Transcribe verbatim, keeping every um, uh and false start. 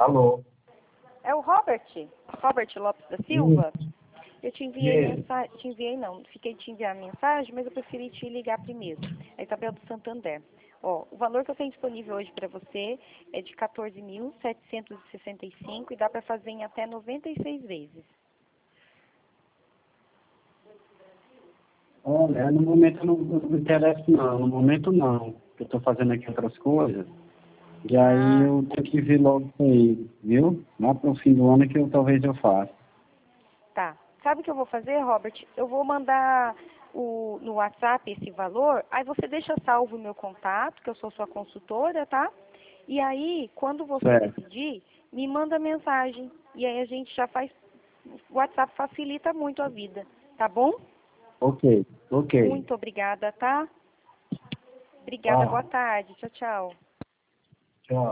Alô? É o Robert? Robert Lopes da Silva? Eu te enviei Yes. mensagem, te enviei não, fiquei de te enviar mensagem, mas eu preferi te ligar primeiro. É Isabel do Santander. Ó, o valor que eu tenho disponível hoje para você é de quatorze mil setecentos e sessenta e cinco e dá para fazer em até noventa e seis vezes. Olha, no momento eu não, não me interesso não, no momento não. Eu estou fazendo aqui outras coisas. E aí Ah, eu tenho que vir logo com ele, viu? Lá para o fim do ano que eu, talvez eu faça. tá. Sabe o que eu vou fazer, Robert? Eu vou mandar o, no WhatsApp esse valor, aí você deixa salvo o meu contato, que eu sou sua consultora, tá? E aí, quando você Certo. decidir, me manda mensagem. E aí a gente já faz. O WhatsApp facilita muito a vida, tá bom? Ok, ok. Muito obrigada, tá? Obrigada, boa Tá. tarde. Tchau, tchau.